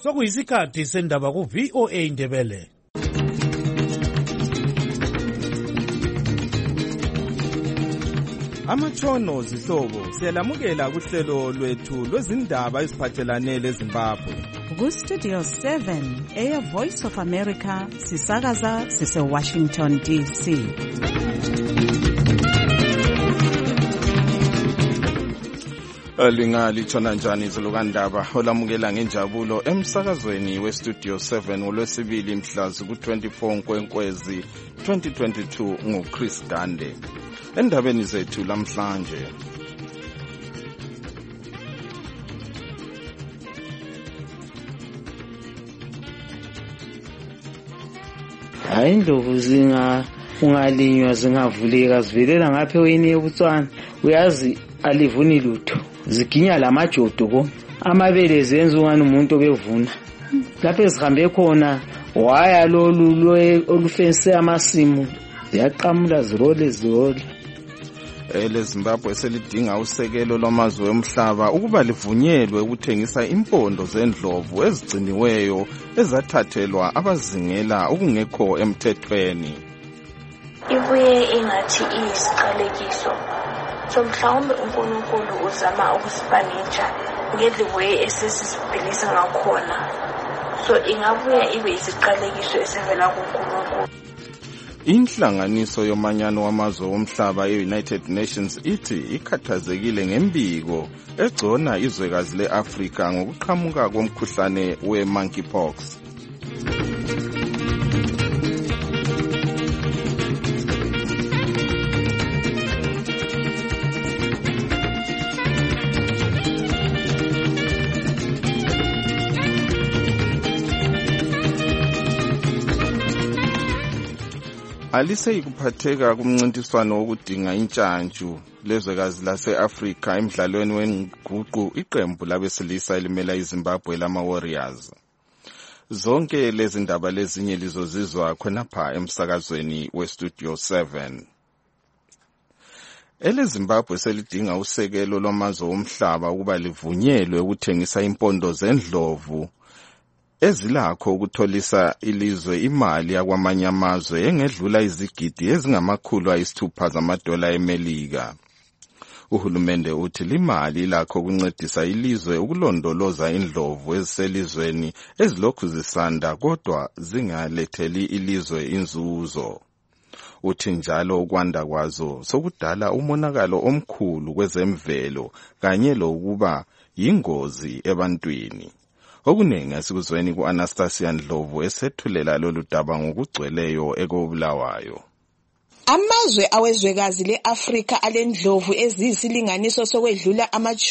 Sokuyisikhathi sendaba ku VOA Indebele. Amatshono zihlobo siyalamukela kuhlelo lwethu lwezindaba eziphathelane leZimbabwe. Ku Studio 7 Air Voice of America sisakaza sise Washington DC. Lingalithona njani izolukandaba olamukela ngenjabulo emsakazweni weStudio 7 ngolwesibili mhla ku-24 Nkwenkwezi 2022 nguChris Gande. Endabeni zethu lamhlanje, hayi indlovu ungalinywa zingavuleka zivelela ngapha eweni yeButswana, uyazi alivuni lutho, ziginya lamajodo ko amabele zenza ungani umuntu obevuna. Lapho ezihambe khona waya lolu olufense amasimu yaqamula zirole. leZimbabwe selidinga usekelo lwamazwe omhlaba ukuba livunyelwe ukuthengisa impondo zendlovu ezigciniweyo ezathathelwa abazingela okungekho emthethweni. Ibuye ingathi iyisiqalekiso. So mhlawumbe uNkulunkulu uzama ukusipanisha ngeli way esesibhilisa ngakhona. So ingabuye ibe isiqalekiso esivela kuNkulunkulu. Inhlanganiso yomanyano wamazwe omhlaba ye-United Nations ithi ikhathazekile ngembiko egcona izwekazi le-Afrika ngokuqhamuka komkhuhlane we-monkeypox. Aliseyi kuphatheka kumncintiswano wokudinga intshantshu lezwekazi lase-Afrika emidlalweni wenguqu iqembu labesilisa elimela iZimbabwe lama-Warriors. Zonke lezi ndaba lezinye lizozizwa khonapha emsakazweni weStudio 7. EleZimbabwe selidinga usekelo lwamazwe omhlaba ukuba livunyelwe ukuthengisa impondo zendlovu ezilakho ukutholisa ilizwe imali yakwamanye amazwe engedlula izigidi ezingama-600 zamadola eMelika. Uhulumende uthi limali ilakho ukuncedisa ilizwe ukulondoloza indlovu eziselizweni ezilokhu zisanda kodwa zingaletheli ilizwe inzuzo. Uthi njalo ukwanda kwazo sokudala umonakalo omkhulu kwezemvelo kanye lokuba yingozi ebantwini. Okuningi asikuzweni ku-Anastasia Ndlovu esethulela lolu daba ngokugcweleyo ekobulawayo. Amazwe awezwekazi le-Afrika alendlovu eziyisilinganiso sokwedlula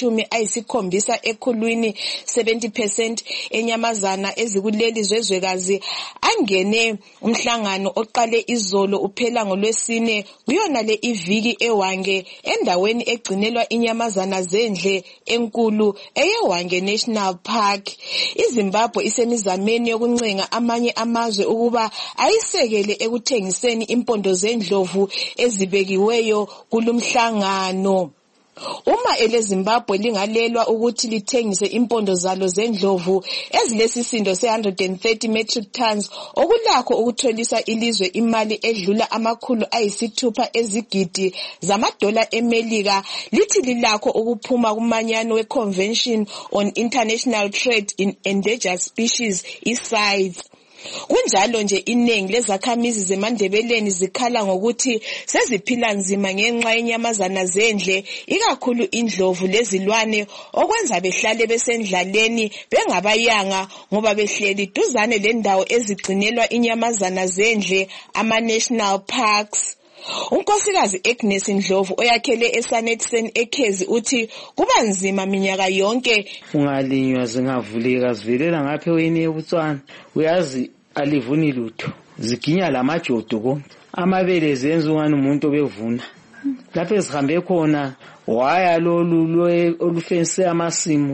70% ekhulwini 70% enyamazana ezikuleli zwezwekazi angene umhlangano oqale izolo uphela ngolwesine kuyona le iviki eWange endaweni egcinelwa inyamazana zendle enkulu eyeWange National Park. iZimbabwe isemizameni yokuncenga amanye amazwe ukuba ayisekele ekuthengiseni impondo zendlovu ezibekiweyo kulumhlangano. Uma eleZimbabwe lingalelwa ukuthi lithengise impondo zalo zendlovu ezilesisindo se-130 metric tons okulakho ukutholisa ilizwe imali edlula $600 ezigidi zamadola eMelika, lithi lilakho ukuphuma kumanyano we-Convention on International Trade in Endangered Species, CITES. Kunjalo nje iningi lezakhamizi zeMandebeleni zikhala ngokuthi seziphila nzima ngenxa yenyamazana zendle ikakhulu indlovu lezilwane okwenza behlale besendlaleni bengabayanga ngoba behleli duzane lendawo ezigcinelwa inyamazana zendle ama-national parks. Unkosikazi Agnes Ndlovu oyakhele eSanetsen eKhezi uthi kuba nzima minyaka yonke. Ungalinywa zingavuleka zivelela ngapha eweni yeButswana, uyazi alivuni lutho, ziginya lamajodo ko amabele zenza ungani umuntu obevuna. Lapho ezihambe khona waya lolu olufense amasimu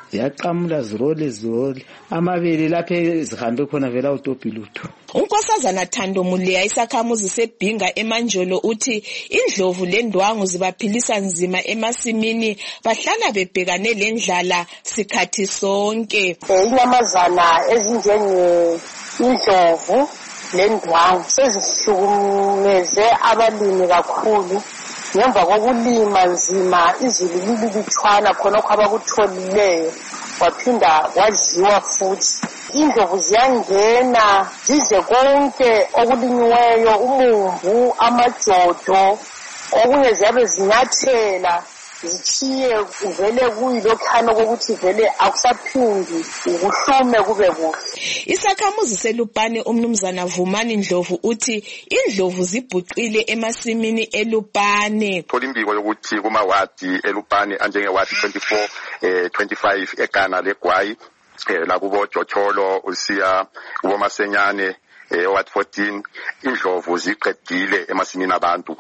ziyaqamula zirole amabele lapha ezihambe khona vela utophi lutho. uNkosazana Thando Muleya isakhamuzi seBhinga eManjolo uthi indlovu lendwangu zibaphilisa nzima emasimini bahlala bebhekane lendlala sikhathi sonke. Inyamazana ezinjenge indlovu lendwangu sezihlukumeze abalimi kakhulu ngemva kokulima nzima izulu lilibitshwana khonokho abakutholileyo waphinda wadliwa futhi. Indlovu ziyangena zidle konke okulinyiweyo, umumbu, amajodo, okunye ziyabe zinyathela zichiye uvele kuyilokhana kokuthi vele akusaphindi ukuhlume kube kuhle. Isakhamuzi seLupane umnumzana Vumani Ndlovu uthi indlovu zibhuqile emasimini eLupane. Tholimbiko yokuthi kumawadi eLupane anjengewadi 24 25 eGana leGwayi la kubo Jocholo usiya kubo Masenyane ward 14 indlovu ziqedile emasimini abantu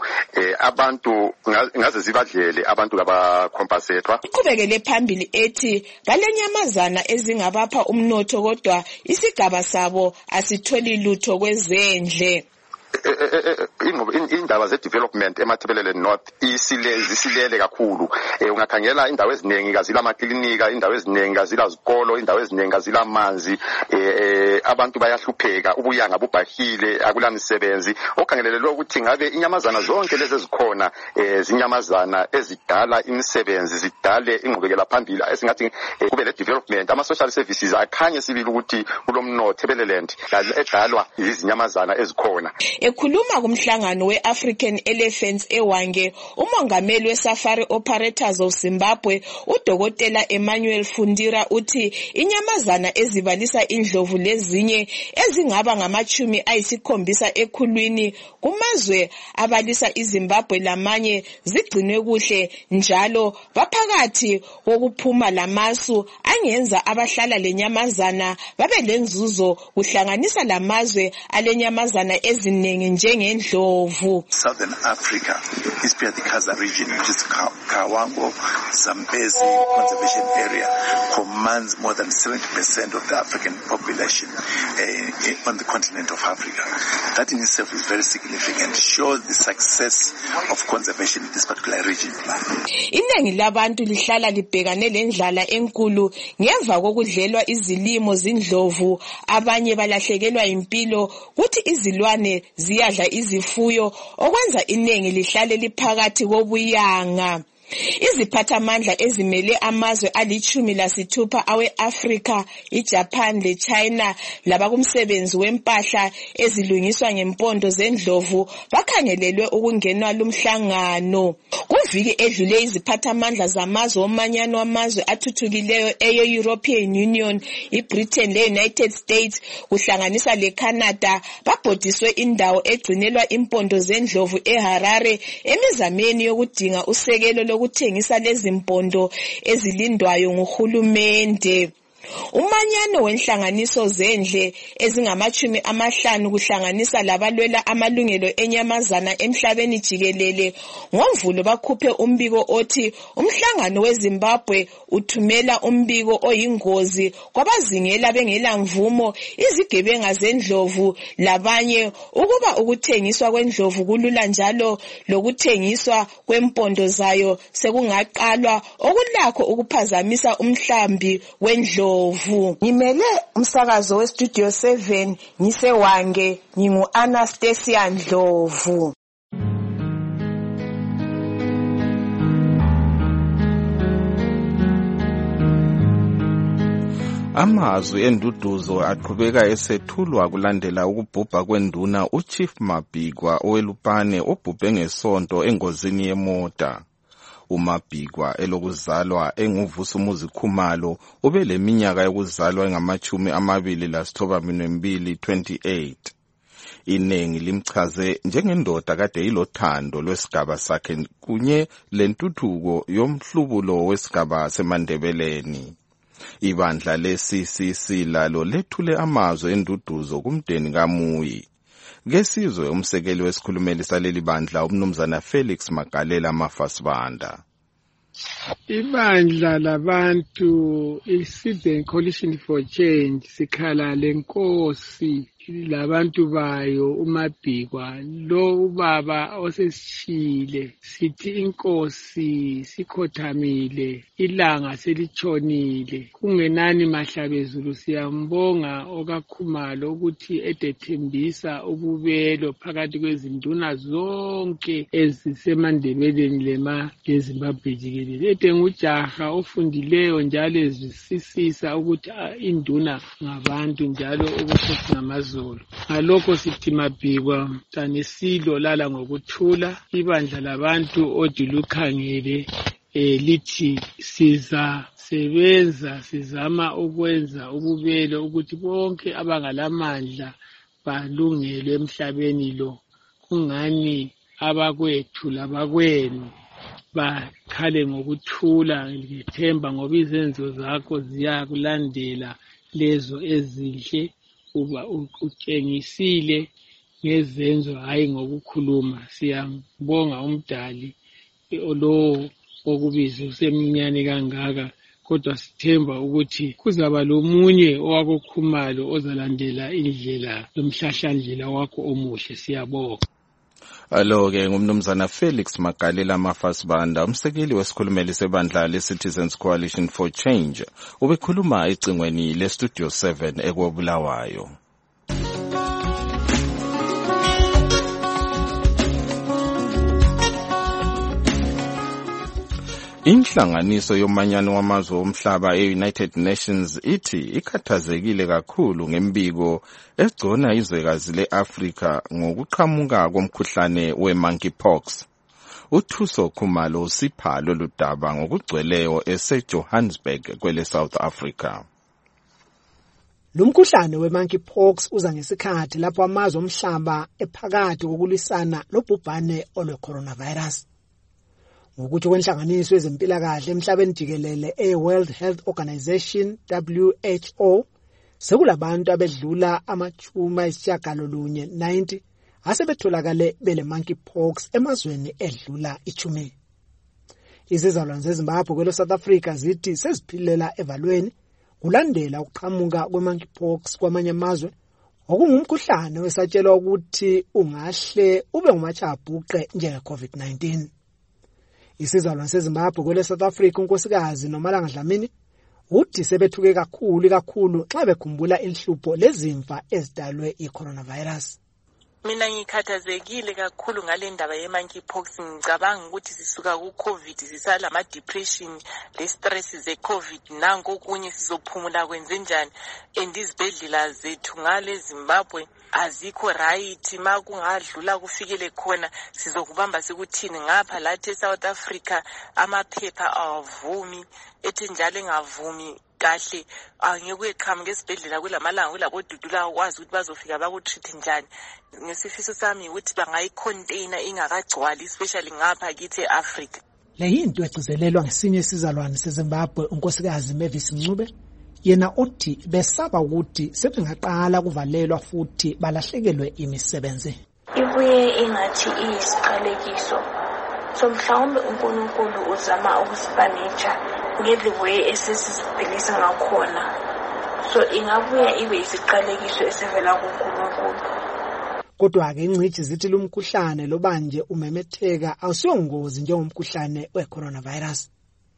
ngaze zibadlele abantu labakhompasethwa. Uqhubekele phambili ethi balenyamazana ezingabapha umnotho kodwa isigaba sabo asitholi lutho kwezendle. Indaba ze-development eMathebelele North isilele kakhulu. Ungakhangela indawo eziningi kazila amaklinika, indawo eziningi kazila zikolo, indawo eziningi kazila amanzi, abantu bayahlupheka, ubuyanga bubhahile, akula misebenzi. Okhangelele ukuthi ngabe inyamazana zonke lezi ezikhona zinyamazana ezidala imisebenzi, zidale ingqubekela phambili esingathi kube le development. Ama-social services akhanye sibili ukuthi kulomnotho Thebeleland edalwa izinyamazana ezikhona. Ekhuluma kumhlangano we-African Elephants eWange, umongameli we-Safari Operators of Zimbabwe, uDokotela Emmanuel Fundira uthi inyamazana ezibalisa indlovu lezinye ezingaba ngama-70 ekhulwini kumazwe abalisa iZimbabwe lamanye zigcinwe kuhle njalo baphakathi wokuphuma lamasu angenza abahlala lenyamazana babe lenzuzo kuhlanganisa lamazwe alenyamazana eziningi njengendlovu. Southern Africa, especially the Kaza region, which is Kawango, Zambezi conservation area, commands more than 70% of the African population on the continent of Africa. That in itself is very significant, shows the success of conservation in this particular region. Iningi labantu lihlala libhekane lendlala enkulu ngemva kokudlelwa izilimo zindlovu, abanye balahlekelwa impilo kuthi izilwane ziyadla izifuyo okwenza iningi lihlale liphakathi kobuyanga. Iziphathamandla ezimele amazwe ali-16 awe-Afrika, iJapan leChina labakumsebenzi wempahla ezilungiswa ngempondo zendlovu bakhangelelwe ukungenwa lumhlangano. Kuviki edlule iziphathamandla zamazwe omanyano wamazwe athuthukileyo e-European Union, iBritain le-United States kuhlanganisa leCanada babhodiswe indawo egcinelwa impondo zendlovu eHarare emizameni yokudinga usekelo ukuthengisa lezi mpondo ezilindwayo nguhulumende. Umanyano wenhlanganiso zendle ezingama-50 kuhlanganisa labalwela amalungelo enyamazana emhlabeni jikelele ngoMvulo bakhuphe umbiko othi umhlangano weZimbabwe uthumela umbiko oyingozi kwabazingela bengela mvumo izigebenga zendlovu labanye ukuba ukuthengiswa kwendlovu kulula njalo lokuthengiswa kwempondo zayo sekungaqalwa okulakho ukuphazamisa umhlambi wendlovu. Ngimele umsakazo weStudio 7 ngiseWange ngingu-Anastasia Ndlovu. Amazwi enduduzo aqhubeka esethulwa kulandela ukubhubha kwenduna uChief Mabhikwa oweLupane obhubhe ngesonto engozini yemota. uMabhikwa elokuzalwa enguvusumuzi Khumalo ube leminyaka yokuzalwa engama-22 28. Inengi limchaze njengendoda kade ilothando lwesigaba sakhe kunye lentuthuko yomhlubulo wesigaba seMandebeleni. Ibandla le-CCC lalo lethule amazwi enduduzo kumdeni kaMuyi. Ngesizwe umsekeli wesikhulumeli saleli bandla umnumzana Felix Magalela Mafasibanda. Ibandla labantu iSouthern Coalition for Change sikhala lenkosi labantu bayo uMabhikwa lo ubaba osesishile sithi inkosi sikhothamile ilanga selitshonile kungenani Mahlabezulu siyambonga okaKhumalo ukuthi edethembisa ububelo phakathi kwezinduna zonke ezisemandebeleni leZimbabwe jikelele edengujaha ofundileyo njalo ezwisisa ukuthi induna ngabantu njalo ubukhosi ngamazulu ngalokho sithi Mabhikwa tanesilo lala ngokuthula ibandla labantu odilukhangele lithi sizasebenza sizama ukwenza ububelo ukuthi bonke abangalamandla balungele emhlabeni lo kungani abakwethu labakwenu bakhale ngokuthula ngithemba ngoba izenzo zakho ziyakulandela lezo ezinhle uba utshengisile ngezenzo hayi ngokukhuluma siyambonga umdali lo okubiza useminyane kangaka kodwa sithemba ukuthi kuzaba lomunye owakoKhumalo ozalandela indlela yomhlahlandlela wakho omuhle siyabonga. Alo-ke ngumnumzana Felix Magalela Mafasibanda, umsekeli wesikhulumeli sebandla le-Citizens Coalition for Change, ubekhuluma ecingweni le-Studio 7 ekwabulawayo. Inhlanganiso yomanyano wamazwe omhlaba e-United Nations ithi ikhathazekile kakhulu ngembiko egcona izwekazi le-Afrika ngokuqhamuka komkhuhlane we-monkeypox. uThuso Khumalo usipha lolu daba ngokugcweleyo eseJohannesburg kwele South Africa. Lumkhuhlane we-monkeypox uza ngesikhathi lapho amazwe omhlaba ephakathi kokulisana lobhubhane olwe-coronavirus. Ngokuthi kwenhlanganiso yezempilakahle emhlabeni jikelele e-World Health Organization WHO sekulabantu abedlula ama-90 asebetholakale bele monkeypox emazweni edlula 10. Izizalwane zeZimbabwe kwele South Africa zithi seziphilela evalweni kulandela ukuqhamuka kwe-monkeypox kwamanye amazwe okungumkhuhlane wesatshelwa ukuthi ungahle ube ngumatshabhuqe njenge-COVID-19. Isizalwane seZimbabwe kwele South Africa unkosikazi Nomalanga Dlamini uthi sebethuke kakhulu xa bekhumbula inhlupho lezimfa ezidalwe i-coronavirus. Mina ngikhathazekile kakhulu ngale ndaba ye-monkeypox. Ngicabanga ukuthi sisuka ku-COVID sisala ama-depression le-stress ze-COVID nanko okunye sizophumula kwenze njani and izibhedlela zethu ngale Zimbabwe azikho right ma kungadlula kufikele khona sizokubamba sikuthini ngapha lathi eSouth Africa amaphepha awavumi ethi njalo engavumi kahle angeke eqhamuke esibhedlela kulamalanga kulabodudula akwazi ukuthi bazofika bakutreat njani. Ngesifiso sami ukuthi bangayicontainer ingakagcwali especially ngapha kithi eAfrica. Le yinto egcizelelwa ngesinye isizalwane seZimbabwe unkosikazi Mavis Mncube yena uthi besaba ukuthi sebengaqala kuvalelwa futhi balahlekelwe imisebenzi. Ibuye ingathi iyisiqalekiso so mhlawumbe uNkulunkulu uzama ukusipanisha ngedle way esesizibhilisa ngakhona so ingabuya ibe isiqalekiso esivela kuNkulunkulu. Kodwa-ke ingcitshi zithi lumkhuhlane lobanje umemetheka awusiyongozi njengomkhuhlane we-coronavirus.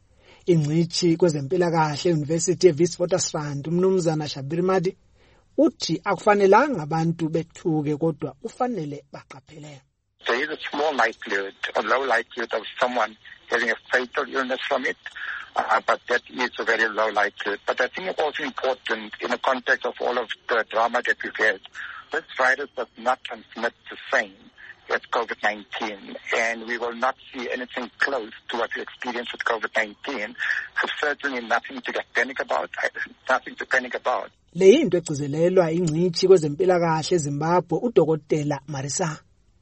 Ingcitshi kwezempilakahle e-University eWitwatersrand umnumzana Shabir Madi uthi akufanelanga abantu bethuke kodwa kufanele baqaphele. There is a small likelihood, a low likelihood of someone having a fatal illness from it, but that is a very low likelihood. But I think it's also important in the context of all of the drama that we've had. This virus does not transmit the same as COVID-19, and we will not see anything close to what we experienced with COVID-19. So certainly nothing to get panic about. Nothing to panic about. Le yinto egcizelelwa ingcitshi kwezempilakahle eZimbabwe uDokotela Marisa.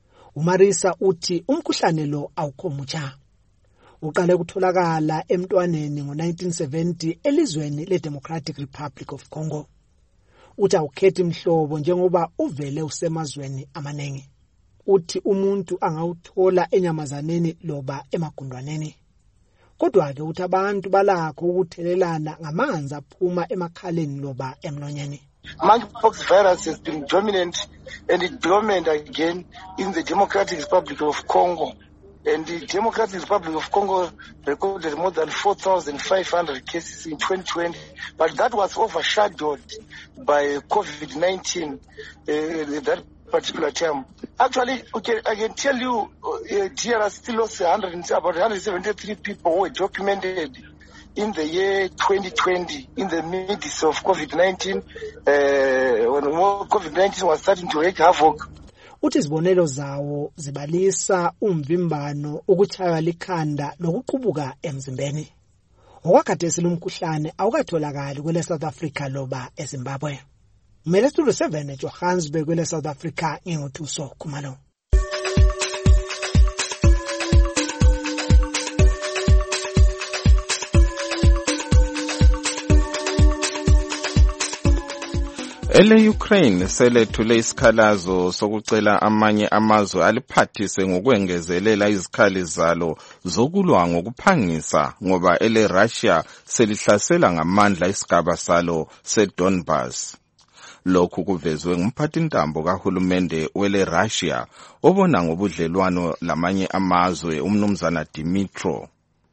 uMarisa uthi umkhuhlane lo awukho mutsha. Uqale kutholakala emntwaneni ngo-1970 elizweni leDemocratic Republic of Congo. Uthi awukhethi imhlobo njengoba uvele usemazweni amaningi. Uthi umuntu angawuthola enyamazaneni loba emagundwaneni. kodwa-ke ukuthi abantu balakho ukuthelelana ngamanzi aphuma emakhaleni loba emlonyeni. Monkeypox virus has been dominant and dominant again in the Democratic Republic of Congo. And the Democratic Republic of Congo recorded more than 4,500 cases in 2020, but that was overshadowed by COVID-19 that particular term. Actually, I can tell you, DRC still lost about 173 people who were documented in the year 2020, in the midst of COVID-19, when COVID-19 was starting to wreak havoc. Uthi izibonelo zawo zibalisa umvimbano, ukuchaywa likhanda nokuqubuka emzimbeni. Okwakhathesi lumkhuhlane awukatholakali kwele South Africa loba eZimbabwe. Umele Studio 7 eJohannesburg kwele South Africa ngingoThuso Khumalo. Ukraine selethule isikhalazo sokucela amanye amazwe aliphathise ngokwengezelela izikhali zalo zokulwa ngokuphangisa ngoba Russia selihlasela ngamandla isigaba salo seDonbas. Lokhu kuvezwe ngumphathintambo kahulumende Russia obona ngobudlelwano lamanye amazwe umnumzana Dimitro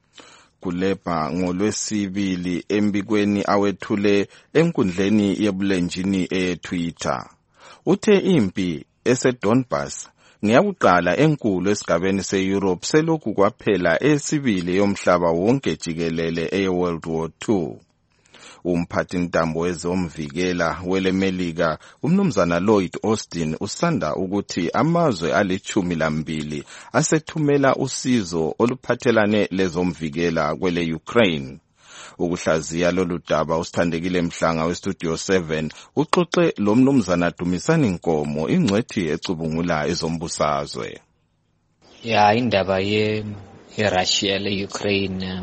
Kuleba ngoLwesibili embikweni awethule enkundleni yebulenjini eTwitter. Uthe impi eseDonbas ngiyakuqala enkulu esigabeni seEurope selokhu kwaphela esibili yomhlaba wonke jikelele eWorld War II. Umphathintambo wezomvikela weleMelika umnumzana Lloyd Austin usanda ukuthi amazwe ali-12 asethumela usizo oluphathelane lezomvikela kwele Ukraine. Ukuhlaziya lolu daba usithandekile Mhlanga weStudio 7 uxoxe lo mnumzana Dumisani Nkomo ingcwethi ecubungula ezombusazwe. Indaba ye-Russia le-Ukraine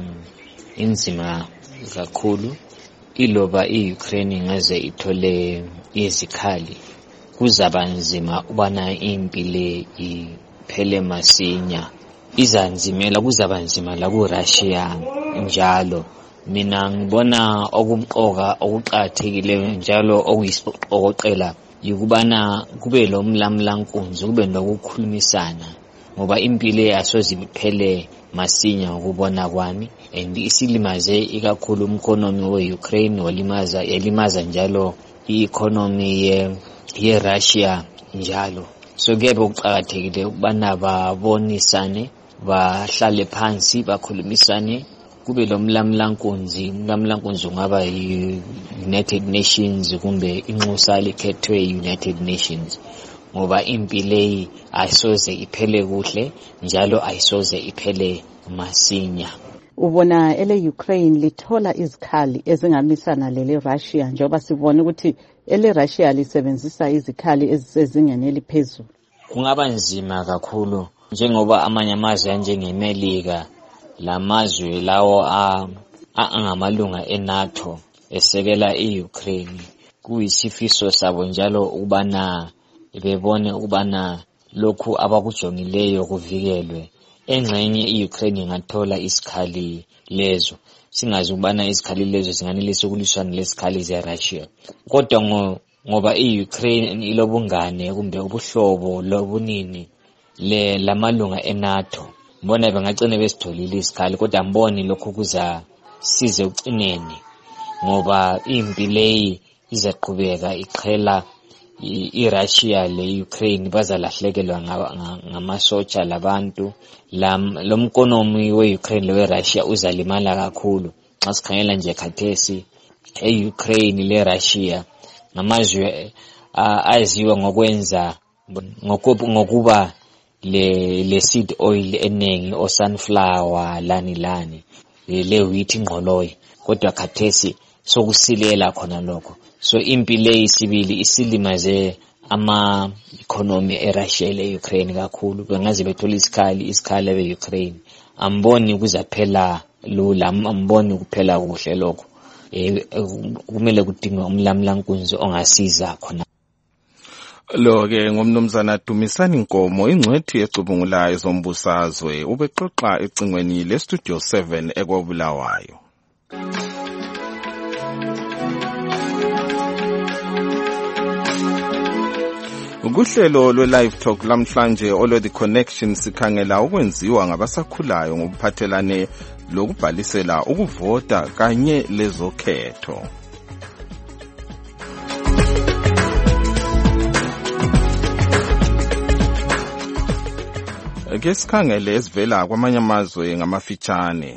inzima kakhulu. Iloba i-Ukraine ngaze ithole izikhali kuzaba nzima ubana impi le iphele masinya. Izanzimela kuzaba nzima la ku-Russia njalo. Mina ngibona okumqoka okuqathekile njalo okuyisiqokoqela yikubana kube lo mlamlankunzi kube nokukhulumisana ngoba impilo asoze iphele masinya ukubona kwami and isilimaze ikakhulu umkhonomi we-Ukraine yalimaza njalo i-economy ye-Russia njalo. So kuyebe kuqakathekile ukubana babonisane bahlale phansi bakhulumisane kube lo mlamlankunzi ungaba yi-United Nations kumbe inxusa likhethwe United Nations ngoba impi leyi ayisoze iphele kuhle njalo ayisoze iphele masinya. Ubona ele-Ukraine lithola izikhali ezingamisana lele-Russia njengoba sibona ukuthi ele-Russia lisebenzisa izikhali ezisezingeni eliphezulu. Kungaba nzima kakhulu njengoba amanye amazwe anjengeMelika lamazwe lawo angamalunga eNATO esekela i-Ukraine kuyisifiso sabo njalo ukubana bebone ukubana lokhu abakujongileyo kuvikelwe. Engxenye i-Ukraine ingathola isikhali lezo singazi ukubana isikhali lezo zinganelisa ukulwisana lesikhali ze-Russia kodwa ngoba i-Ukraine ilobungane kumbe ubuhlobo lobunini lamalunga eNATO mbona bengagcina besitholile isikhali kodwa mboni lokhu kuza size ucineni ngoba impi leyi izaqhubeka iqhela i-Russia le-Ukraine bazalahlekelwa ngamasotsha labantu lomkonomi we-Ukraine le-Russia uzalimala kakhulu. Xa sikhangela nje khathesi e-Ukraine le-Russia ngamazwe aziwa ngokwenza ngokuba le seed oil enengi o sunflower lani le-wheat ingqoloyi kodwa khathesi sokusilela khona lokho. So impi leyi sibili isilimaze ama-economy e-Russia le-Ukraine kakhulu bengaze bethola isikhali be-Ukraine. Amboni kuzaphela lula, amboni kuphela kuhle lokho. Kumele kudingwe umlamlankunzi ongasiza khona. Lo-ke ngumnumzana Dumisani Nkomo, ingcwethi ecubungulayo zombusazwe, ubexoxa ecingweni leStudio 7 ekwabulawayo. Ukuhlelo lwe-Live Talk lamhlanje olwe-The Connection sikhangela ukwenziwa ngabasakhulayo ngokuphathelane lokubhalisela ukuvota kanye lezokhetho. Ke sikhangele esivela kwamanye amazwe ngamafitshane.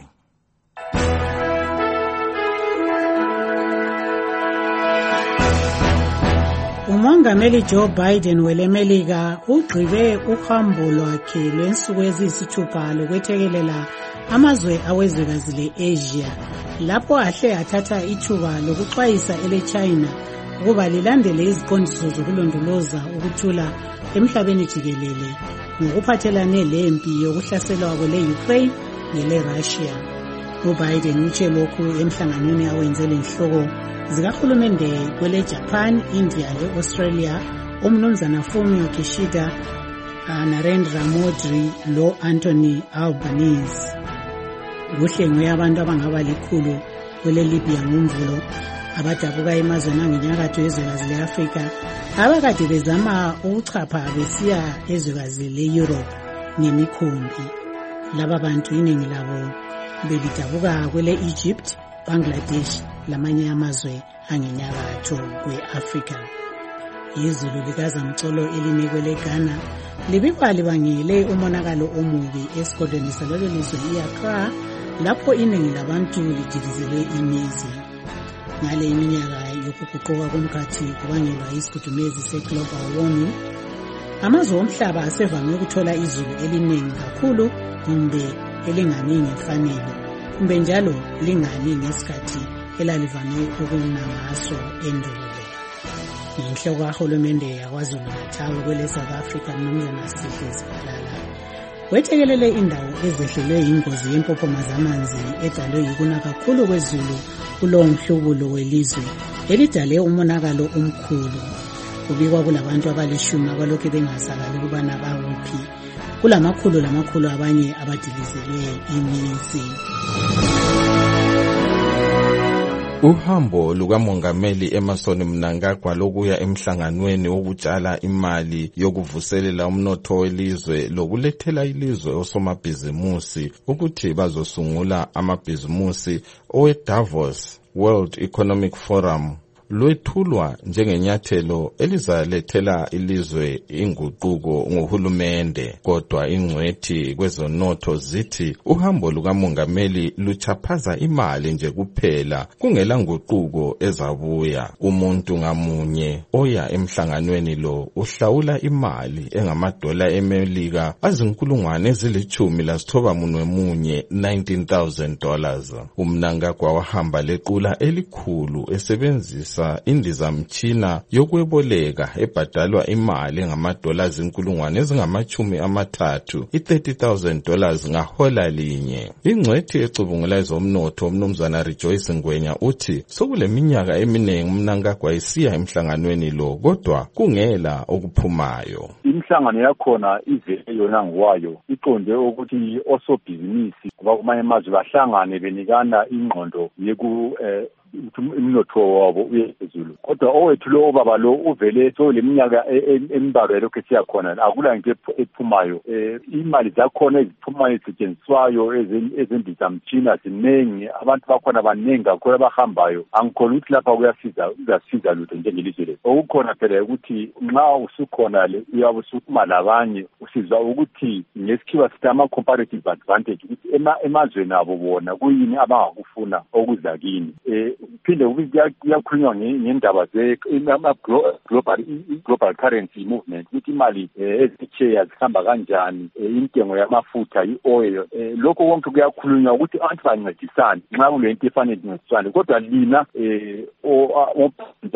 Umongameli Joe Biden welemelika ugqibe uhambo lwakhe lwensuku eziyisithupha lokwethekelela amazwe awezwekazi le-Asia, lapho ahle athatha ithuba lokuxwayisa ele-China ukuba lilandele iziqondiso zokulondoloza ukuthula emhlabeni jikelele ngokuphathelane lempi yokuhlaselwa kwele-Ukraine nele-Russia. UBiden utshe lokhu emhlanganweni awenze lenhloko zikahulumende kwele-Japan, India le-Australia, umnumzana Fumio Kishida, Narendra Modi lo-Anthony Albanese. Kuhlengwe abantu abangaba 100 kwele-Libya ngomvulo abadabuka emazweni angenyakatho yezwekazi le-Afrika abakade bezama ukuchapha besiya ezwekazi le-Europe ngemikhumbi. Laba bantu iningi labo belidabuka kwele-Egypt, Bangladesh lamanye amazwe angenyakatho kwe-Afrika. Izulu likazamcolo elinikwe leGhana libikwa libangele umonakalo omubi esigodlweni salelo lizwe i-Accra, lapho iningi labantu lidilizelwe imizi. Ngale iminyaka yokuguquka komkhathi kubangelwa isigudumezi se-global warming, amazwe omhlaba asevame ukuthola izulu eliningi kakhulu kumbe elingani ngefanele, kumbe njalo lingani ngesikhathi elalivame ukuna ngaso endulo. Inhloko kahulumende yaKwaZulu-Natal kwele-South Africa mnumzana Sihle Zikalala wethekelele indawo ezehlelwe yingozi yempophoma zamanzi edalwe yikuna kakhulu kwezulu kulowo mhlubulo welizwe elidale umonakalo omkhulu. Kubikwa kulabantu abalishumi abalokhu bengasakali ukubana bawuphi, kulamakhulu abanye abadilizelwe imizi. Uhambo lukamongameli Emmerson Mnangagwa lokuya emhlanganweni wokutshala imali yokuvuselela umnotho welizwe lokulethela ilizwe osomabhizimusi ukuthi bazosungula amabhizimusi owe-Davos World Economic Forum lwethulwa njengenyathelo elizalethela ilizwe inguquko ngohulumende. Kodwa ingcwethi kwezonotho zithi uhambo lukamongameli luchaphaza imali nje kuphela, kungela nguquko ezabuya. Umuntu ngamunye oya emhlanganweni lo uhlawula imali engamadola eMelika azinkulungwane ezili-19 $19,000. Umnangagwa wahamba lequla elikhulu esebenzisa indizamtshina yokweboleka ebhadalwa imali ngamadola azinkulungwane ezingama-30, $30,000 ngahola linye. Ingcwethi ecubungula ezomnotho umnumzana Rejoice Ngwenya uthi sokuleminyaka eminengi Mnangagwa isiya emhlanganweni lo kodwa kungela okuphumayo. Imhlangano yakhona ivele yona ngwayo iqonde ukuthi osobhizinisi kumanye amazwe bahlangane benikana ingqondo yeku umnotho wabo uyephezulu. Kodwa owethu lo baba lo uvele leminyaka embalwa lokho siyakhona akula into ephumayo. Imali zakhona eziphumayo ezisetshenziswayo ezendizamtshina ziningi, abantu bakhona baningi kakhulu abahambayo. Angikhona ukuthi lapha kuyasiza lutho njengelizwe lethu. Okukhona phela ukuthi nxa usukhona le uyabe usukuma labanye usizwa ukuthi ngesikhiwa sithi ama-comparative advantage ukuthi emazweni abo bona kuyini abangakufuna okuza kini. Phinde kuyakhulunywa ngendaba global currency movement ukuthi imali ezitsheya zihamba kanjani, intengo yamafutha i-oil, lokho konke kuyakhulunywa ukuthi abantu bancedisane nxa kulento efanele incedisane. Kodwa lina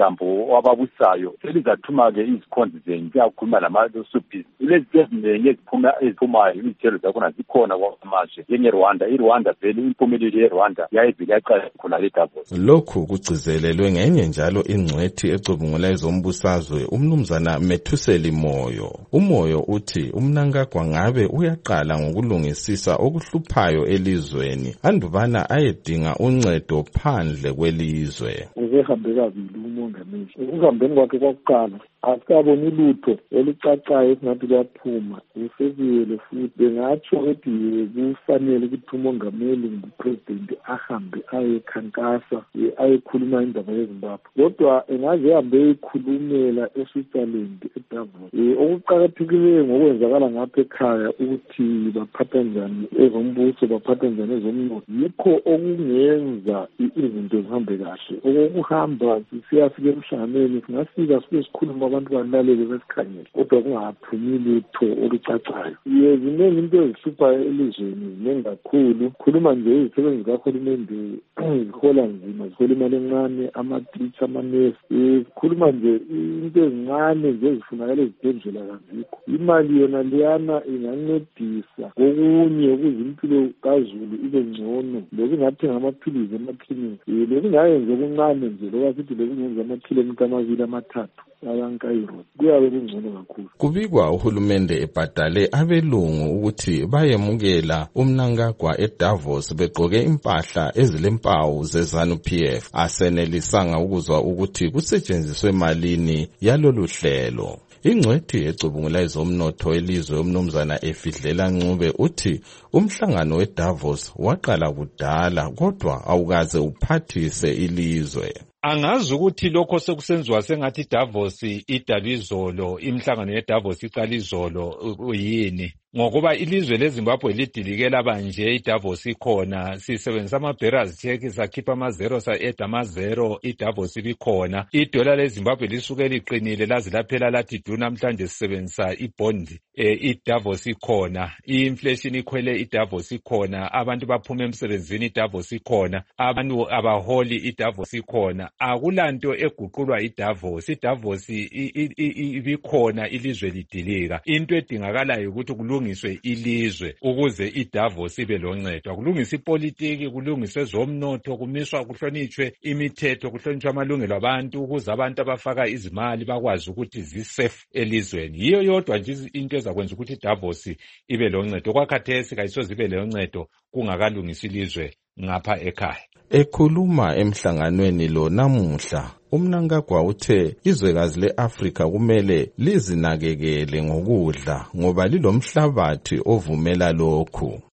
intambo ababusayo selizathuma-ke izikhonzi zenyu kuyakhuluma lamasubhizi lezi eziningi eziphumayo izithelo zakhona zikhona kwamazwe njengeRwanda. iRwanda vele impumelelo yeRwanda yayivele yaqala khona leDavos. Lokhu kugcizelelwe ngenye njalo ingcwethi ecubungula ezombusazwe umnumzana Methuseli Moyo. Umoyo uthi umnankagwa ngabe uyaqala ngokulungisisa okuhluphayo elizweni andubana ayedinga uncedo phandle kwelizwe. Uzehambe kabili umongameli. Ukuhambeni kwakhe kwakuqala asikaboni lutho olucacayo esingathi kuyaphuma. Usebuyele futhi bengatsho ukuthi kufanele ukuthi umongameli ngupresident ahambe ayekhankasa ayekhuluma indaba yeZimbabwe. Kodwa engaze ehambe eyikhulumela eSwitzerland eDavos. Okuqakathekileyo ngokwenzakala ngapha ekhaya ukuthi baphatha njani ezombuso baphatha njani ezomnotho yikho okungenza izinto zihambe kahle. Okuhamba siyafika emhlanganweni singafika sibe sikhuluma abantu balalele besikhangele kodwa kungaphumi lutho olucacayo. Ziningi into ezihlupha elizweni ziningi kakhulu. Khuluma nje izisebenzi zikahulumende zihola nzima, zihola imali encane, ama-teacher, amanesi. Khuluma nje into ezincane nje ezifunakala ezibhedlela kazikho. Imali yona liyana ingancedisa kokunye ukuze impilo kazulu ibe ngcono. Lokungathenga amaphilizi emakliniki, lokungayenza okuncane nje loba sithi lokungenza amakhilomitha 2-3 abankairo kuyabe kungcono kakhulu. Kubikwa uhulumende ebhadale abelungu ukuthi bayemukela umnankagwa eDavos begqoke impahla ezilempawu zeZANU-PF. Asenelisanga ukuzwa ukuthi kusetshenziswe malini yalolu hlelo. Ingcwethi ecubungula ezomnotho elizwe umnumzana Efidlela Ncube uthi umhlangano weDavos waqala kudala kodwa awukaze uphathise ilizwe. Angazi ukuthi lokho sekusenziwa sengathi Davos idabizolo, imhlangano yeDavos iqala izolo yini. Ngokuba ilizwe leZimbabwe lidilikela banje iDavos ikhona, sisebenzisa ama-bearers check sakhipha ama-0 sa-add ama-0 iDavos likhona. Idola leZimbabwe lisuke liqinile laze laphela lathi du namhlanje sisebenzisa ibond iDavos ikhona. I-inflation ikhwele iDavos ikhona, abantu baphuma emsebenzini iDavos ikhona, abantu abaholi iDavos ikhona. Akulanto eguqulwa iDavos. iDavos ibikhona ilizwe lidilika. Into edingakalayo ukuthi kulungiswe ilizwe ukuze iDavos ibe loncedo. Kulungiswa ipolitiki, kulungiswe ezomnotho, kumiswa kuhlonitshwe imithetho, kuhlonitshwe amalungelo abantu ukuze abantu abafaka izimali bakwazi ukuthi zisafe elizweni. Yiyo yodwa nje into ezakwenza ukuthi iDavos ibe loncedo. Kwakhathesi kayisoze ibe loncedo kungakalungisa ilizwe ngapha ekhaya. Ekhuluma emhlanganweni lo namuhla umnankagwa uthe izwekazi leAfrika kumele lizinakekele ngokudla ngoba lilomhlabathi ovumela lokhu.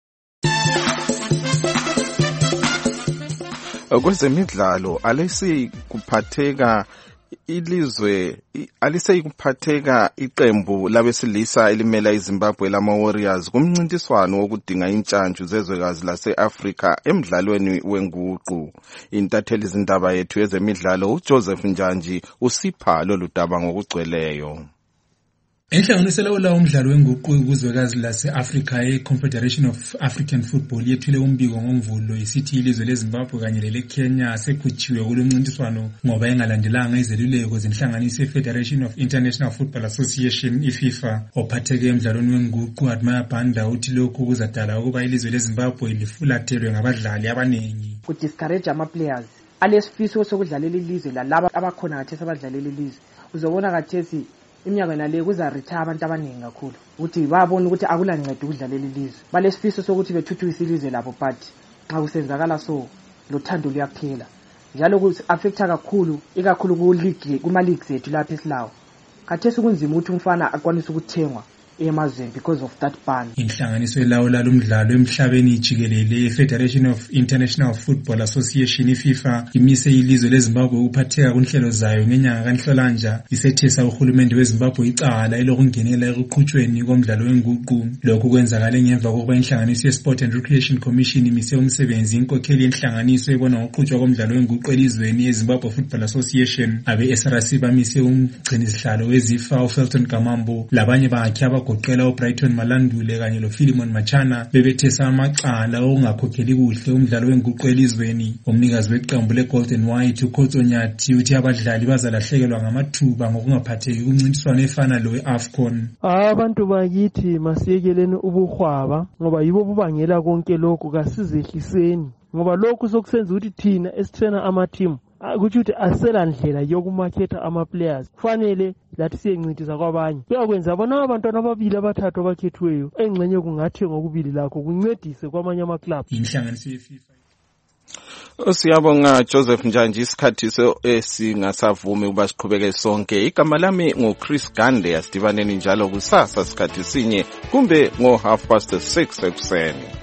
Kwezemidlalo alesiyikuphatheka ilizwe aliseyikuphatheka iqembu labesilisa elimela iZimbabwe lama-Warriors kumncintiswano wokudinga intshantshu zezwekazi lase-Afrika emdlalweni wenguqu. Intatheli izindaba yethu yezemidlalo uJoseph Njanji usipha lolu daba ngokugcweleyo. Inhlanganisela lawo umdlalo wenguqu kuzwekazi lase-Afrika ye-Confederation of African Football yethule umbiko ngoMvulo isithi ilizwe leZimbabwe kanye leleKenya sekhutshiwe kulomncintiswano ngoba engalandelanga izeluleko zenhlanganiso ye-Federation of International Football Association iFIFA ophatheke emdlalweni wenguqu. Admire Banda uthi lokhu kuzadala ukuba ilizwe leZimbabwe lifulathelwe ngabadlali abaningi. Kudiscourage ama-players alesifiso sokudlalela ilizwe lalaba abakhona kathesi abadlalela ilizwe. Uzobona kathesi iminyaka nale kuzaretire abantu abaningi kakhulu ukuthi babona ukuthi akulancedo ukudlalela ilizwe. Balesifiso sokuthi bethuthukise ilizwe labo but nxa kusenzakala so lothando luyaphela. Njalo ku-affecta kakhulu ikakhulu kuma-leagues ethu lapha esilawo. Kathesi kunzima ukuthi umfana akwanise ukuthengwa emazweni because of that ban. Inhlanganiso elawula lumdlalo emhlabeni jikelele i-Federation of International Football Association iFIFA imise ilizwe leZimbabwe ukuphatheka kunhlelo zayo ngenyanga kaNhlolanja isethesa uhulumende weZimbabwe icala elokungenela ekuqhutshweni komdlalo wenguqu. Lokhu kwenzakale ngemva kokuba inhlanganiso ye-Sport and Recreation Commission imise umsebenzi inkokheli yenhlanganiso ebona ngokuqhutshwa komdlalo wenguqu elizweni yeZimbabwe Football Association. Abe-SRC bamise umgcinisihlalo weZIFA uFelton Gamambo labanye bakhe abagoqela uBrighton Malandule kanye loPhilemon Machana bebethesa amacala okungakhokheli kuhle umdlalo wenguqu elizweni. Umnikazi weqembu leGolden White uKhotsonyathi uthi abadlali bazalahlekelwa ngamathuba ngokungaphatheki kumncintiswano efana lo weAFCON. Abantu bakithi masiyekeleni ubuhwaba ngoba yibo bubangela konke lokho, kasizehliseni ngoba lokhu sokusenza ukuthi thina esithena ama-team kuthi ukuthi asela ndlela yokumaketha ama-players kufanele lathi siyencintisa kwabanye. Kuyakwenza bona abantwana ababili abathathu abakhethiweyo engxenye kungathengwa okubili lakho kuncedise kwamanye ama-club. Inhlanganiso yeFIFA. Siyabonga Joseph Njanji, isikhathi esingasavumi ukuba siqhubeke sonke. Igama lami nguChris Gande, asidibaneni njalo kusasa sikhathi sinye kumbe ngo 6:30 ekuseni.